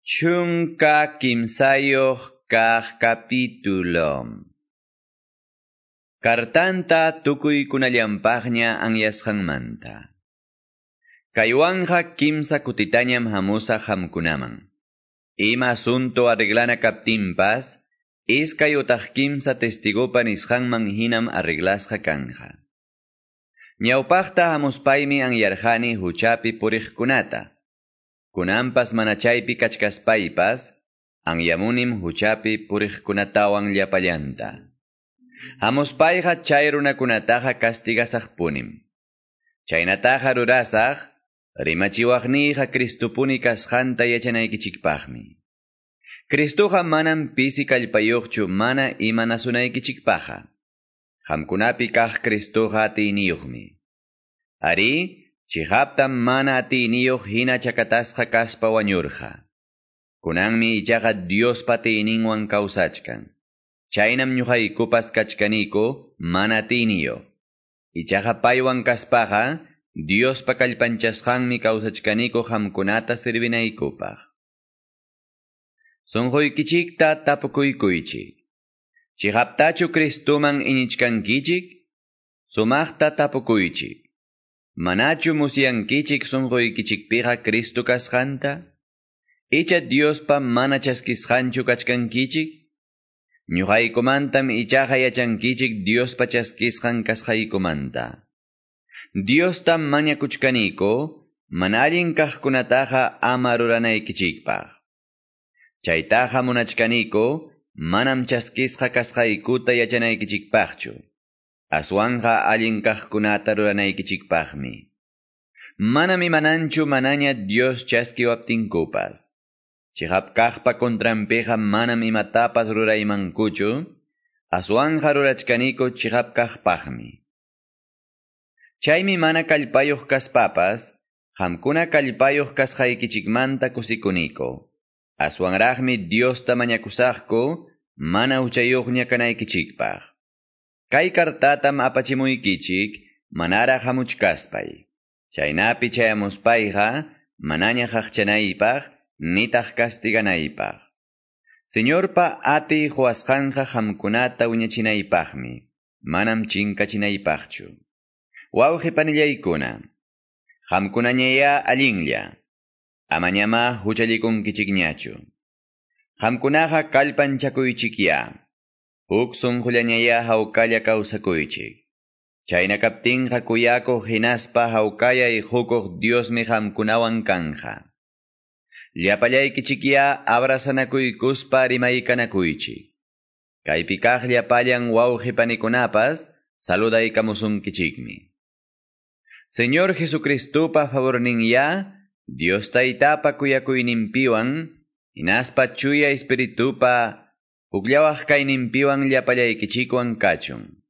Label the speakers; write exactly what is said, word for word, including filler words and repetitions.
Speaker 1: Chunka kimsayoq kaq capítulo. Kartanta tukuykunallampaqña anyasqanmanta. Kaywanja kimsa kutitañam hamusa hamkunaman. Ima asunto arreglana kaptimpas, iskay utaq kimsa testigupa nisqanman hinam arreglasqa kanja. Ñawpaqta hamuspaymi anyarjani huchapi puriqkunata. Kunampas manachaypi kachkaspaypas, anyamunim huchapi puriqkunatawan llapallanta. Hamuspayqa chay runakunataqa castigasaqpunim. Chaynataqa rurasaq, rimachiwaqniyqa Cristupuni kasqanta yachanaykichikpaqmi. Cristuqa manam pisi kallpayuqchu mana ima nasunaykichikpaqa. Hamkunapi kaq Cristuqa atiyniyuqmi. Ari, chihaptam mana atiyniyuq hina chakatasqa kaspa wañurqa. Kunanmi ichaqa Diospa atiyninwan kawsachkan. Chaynam ñuqaykupas kachkaniko mana atiyniyuq. Ichaqa paywan kaspaqa Diospa kallpanchasqanmi kawsachkaniko hamkunata sirvinaykupaq. Sunquykichikta tapukuykuychik. Chihaptachu Cristuman iñichkankichik? Sumaqta tapukuychik. Manachu musyankichik sunquykichikpiqa Cristo kasqanta? Icha Diospa mana chaskisqanchu kachkankichik? Ñuqaykumantam ichaqa yachankichik Diospa chaskisqan kasqaykumanta. Diostam mañakuchkaniko, mana allin kaqkunataqa ama ruranaykichikpaq. Chaytaqa munachkaniko, manam chaskisqa kasqaykuta yachanaykichikpaqchu. Aswanja allin kaqkunata ruranaykichikpaqmi. Manam imananchu manaña Dios chaskiwaptinkupas. Chihapkaqpa kontranpiqa manam imatapas ruraymankuchu, aswanja rurachkaniko chihapkaqpaqmi. Chaymi mana kallpayuq kaspapas, qamkuna kallpayuq kasqaykichikmanta kusikuniko. Aswanraqmi Diosta mañakusaqku, mana uchayuqña kanaykichikpaq. Kay kartatam apachimuykichik, manara hamuchkaspay. Chaynapi chayamuspayqa, manaña haqchanaypaq, nitaq castiganaypaq. Señorpa ati huasqanja hamkunata uñachinaypaqmi, manam chinkachinaypaqchu. Wawqi panillaykuna, hamkunañaya allinlla, amañama huchallikunkichikñachu. Hamkunaqa kallpanchakuychikya, huk sunqullañaya hawkalla kawsakuychik. Chayna kaptinqa kuyakuq hinaspa hawkallay hukuq Diosmi hamkunawan kanja. Llapallaykichikya abrazanakuykuspa rimaykanakuychik. Kaypi kaq llapallan wawqi panikunapas saludaykamusunkichikmi. Señor Jesucristupa favorninya, Dios Taytapa kuyakuyninpiwan, hinaspa chuya espiritupa uklawaq kayninpiwan llapallaykichikwan kachun.